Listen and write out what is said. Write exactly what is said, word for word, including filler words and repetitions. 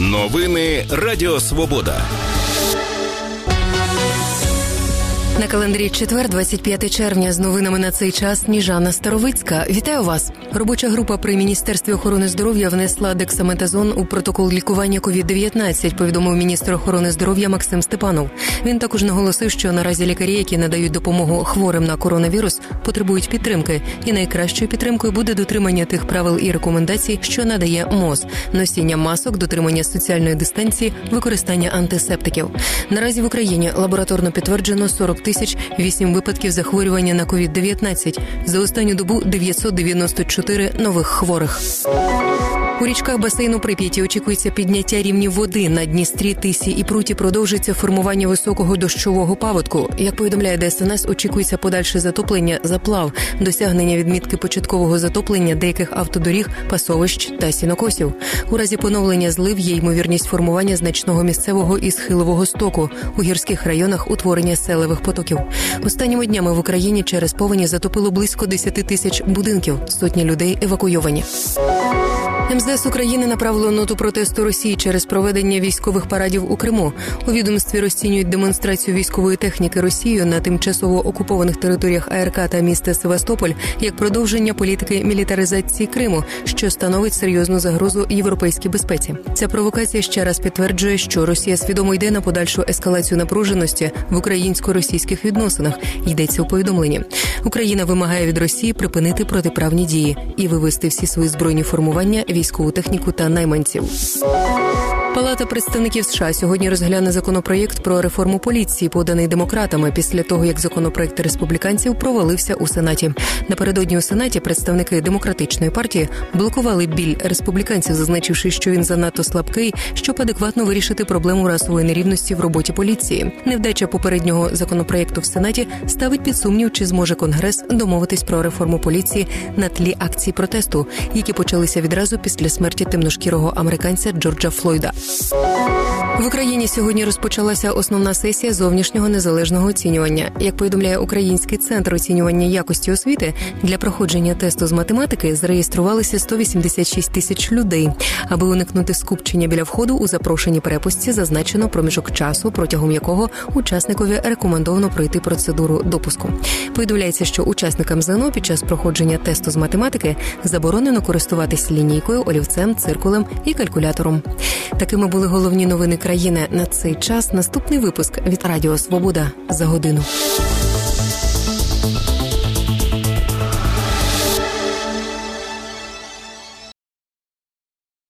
Новини Радіо Свобода. На календарі четвер, двадцять п'яте червня. З новинами на цей час Сніжана Старовицька. Вітаю вас. Робоча група при Міністерстві охорони здоров'я внесла дексаметазон у протокол лікування ковід дев'ятнадцять, повідомив міністр охорони здоров'я Максим Степанов. Він також наголосив, що наразі лікарі, які надають допомогу хворим на коронавірус, потребують підтримки. І найкращою підтримкою буде дотримання тих правил і рекомендацій, що надає МОЗ: носіння масок, дотримання соціальної дистанції, використання антисептиків. Наразі в Україні лабораторно підтверджено сорок тисяч вісім випадків захворювання на ковід дев'ятнадцять. За останню добу дев'ятсот дев'яносто чотири нових хворих. У річках басейну Прип'яті очікується підняття рівнів води. На Дністрі, Тисі і Пруті продовжується формування високого дощового паводку. Як повідомляє ДСНС, очікується подальше затоплення, заплав, досягнення відмітки початкового затоплення деяких автодоріг, пасовищ та сінокосів. У разі поновлення злив є ймовірність формування значного місцевого і схилового стоку. У гірських районах утворення селевих потоків. Останніми днями в Україні через повені затопило близько десять тисяч будинків. Сотні людей евакуйовані. МЗС України направило ноту протесту Росії через проведення військових парадів у Криму. У відомстві розцінюють демонстрацію військової техніки Росією на тимчасово окупованих територіях АРК та міста Севастополь як продовження політики мілітаризації Криму, що становить серйозну загрозу європейській безпеці. Ця провокація ще раз підтверджує, що Росія свідомо йде на подальшу ескалацію напруженості в українсько-російських відносинах, йдеться у повідомленні. Україна вимагає від Росії припинити протиправні дії і вивести всі свої збройні формування, військову техніку та найманців. Палата представників США сьогодні розгляне законопроєкт про реформу поліції, поданий демократами, після того, як законопроєкт республіканців провалився у Сенаті. Напередодні у Сенаті представники демократичної партії блокували біль республіканців, зазначивши, що він занадто слабкий, щоб адекватно вирішити проблему расової нерівності в роботі поліції. Невдача попереднього законопроєкту в Сенаті ставить під сумнів, чи зможе Конгрес домовитись про реформу поліції на тлі акцій протесту, які почалися відразу після смерті темношкірого американця Джорджа Флойда. В Україні сьогодні розпочалася основна сесія зовнішнього незалежного оцінювання. Як повідомляє Український центр оцінювання якості освіти, для проходження тесту з математики зареєструвалися сто вісімдесят шість тисяч людей. Аби уникнути скупчення біля входу, у запрошеній перепустці зазначено проміжок часу, протягом якого учасникові рекомендовано пройти процедуру допуску. Повідомляється, що учасникам ЗНО під час проходження тесту з математики заборонено користуватись лінійкою, олівцем, циркулем і калькулятором. Такими були головні новини країни на цей час. Наступний випуск від Радіо Свобода за годину.